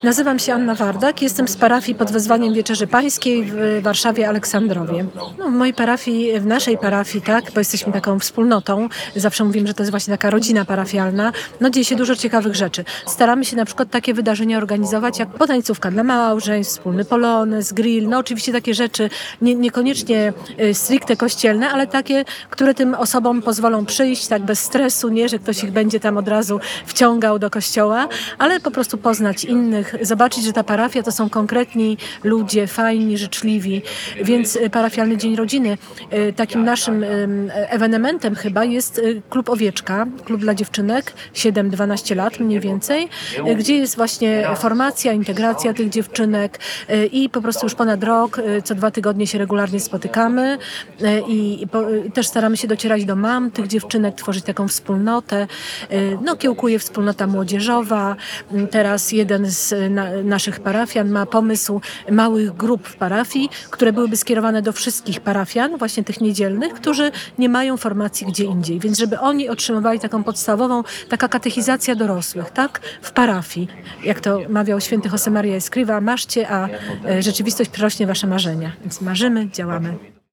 Nazywam się Anna Wardak, jestem z parafii pod wezwaniem Wieczerzy Pańskiej w Warszawie Aleksandrowie. No, w mojej parafii, w naszej parafii, tak, bo jesteśmy taką wspólnotą, zawsze mówimy, że to jest właśnie taka rodzina parafialna, no dzieje się dużo ciekawych rzeczy. Staramy się na przykład takie wydarzenia organizować jak potańcówka dla małżeństw, wspólny polonez, grill, no oczywiście takie rzeczy niekoniecznie stricte kościelne, ale takie, które tym osobom pozwolą przyjść tak bez stresu, nie, że ktoś ich będzie tam od razu wciągał do kościoła, ale po prostu poznać innych, zobaczyć, że ta parafia to są konkretni ludzie, fajni, życzliwi, więc parafialny Dzień Rodziny. Takim naszym ewenementem chyba jest Klub Owieczka, klub dla dziewczynek, 7-12 lat mniej więcej, gdzie jest właśnie formacja, integracja tych dziewczynek i po prostu już ponad rok, co 2 tygodnie się regularnie spotykamy i też staramy się docierać do mam tych dziewczynek, tworzyć taką wspólnotę. No, kiełkuje wspólnota młodzieżowa. Teraz jeden z naszych parafian ma pomysł małych grup w parafii, które byłyby skierowane do wszystkich parafian, właśnie tych niedzielnych, którzy nie mają formacji gdzie indziej. Więc żeby oni otrzymywali taką podstawową, taka katechizacja dorosłych, tak? W parafii. Jak to mawiał święty Josemaria Escriva, maszcie, a rzeczywistość przerośnie wasze marzenia. Więc marzymy, działamy.